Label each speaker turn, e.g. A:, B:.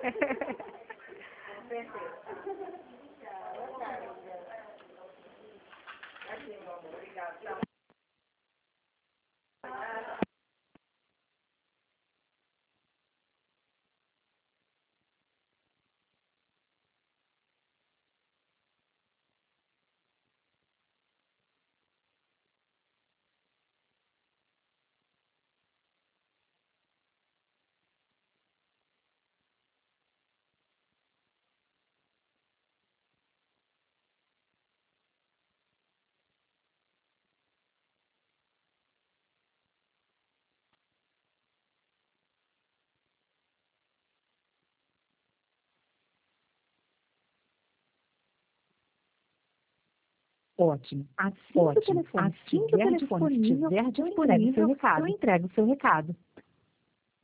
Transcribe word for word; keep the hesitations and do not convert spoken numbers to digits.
A: Ótimo,
B: Assim que o
A: ótimo.
B: telefone
A: Assim que o
B: estiver
A: telefone
B: disponível,
A: estiver
B: eu entrego o seu
A: disponível, eu
B: recado.
A: entrego o seu recado.